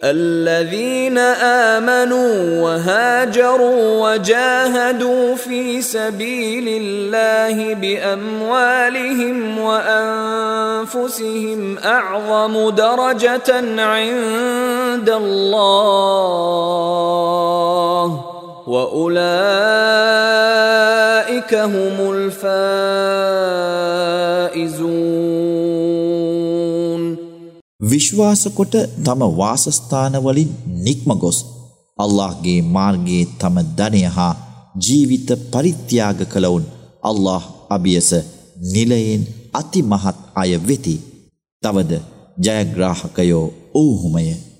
الذين آمنوا وهاجروا وجاهدوا في سبيل الله بأموالهم وأنفسهم أعظم درجة عند الله وأولئك هم الفائزون. විශ්වාස කොට තම වාසස්ථාන වලින් නික්ම ගොස් අල්ලාහ්ගේ මාර්ගයේ තම ධනය හා ජීවිත පරිත්‍යාග කළවුන් අල්ලාහ් අභියස නිලයෙන් අතිමහත් අය වෙති. තවද ජයග්‍රාහකයෝ ඔව්හුමය.